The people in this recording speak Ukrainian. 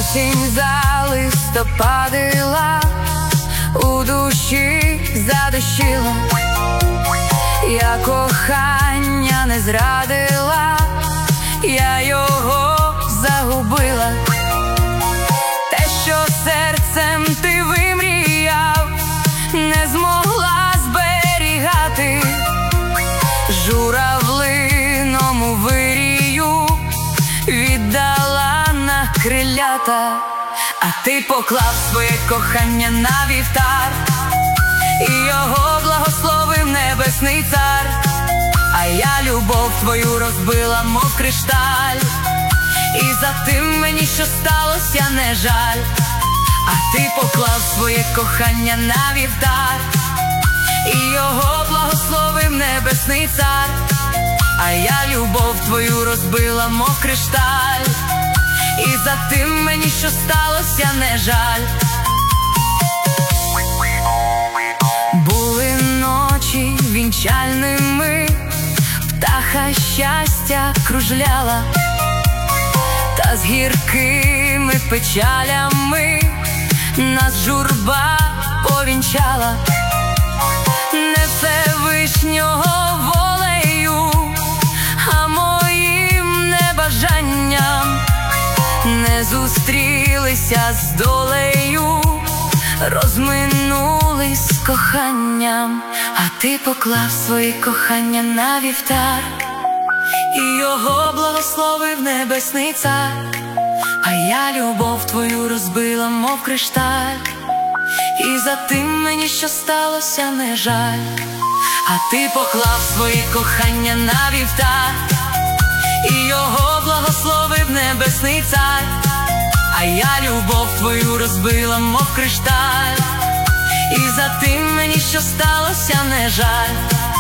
Осінь залистопадила, у душі задощила. Я кохання не зрадила, я його загубила. Те, що серцем ти вимріяв, не змогла зберігати. Журавлиному вирію віддала на крилята. А ти поклав своє кохання на вівтар, і його благословив небесний цар. А я любов твою розбила, мов кришталь, і за тим мені, що сталося, не жаль. А ти поклав своє кохання на вівтар, і його благословив небесний цар. А я любов твою розбила, мов кришталь, і за тим мені, що сталося, не жаль. Були ночі вінчальними, птаха щастя кружляла, та з гіркими печалями нас журба повінчала. Не Всевишнього волею, а моїм небажанням не зустрілися з долею, розминулись з коханням. А ти поклав своє кохання на вівтар, і його благословив небесний цар. А я любов твою розбила, мов кришталь, і за тим мені, що сталося, не жаль. А ти поклав своє кохання на вівтар, і його благословив небесний цар. А я любов твою розбила, мов кришталь, і за тим мені, що сталося, не жаль.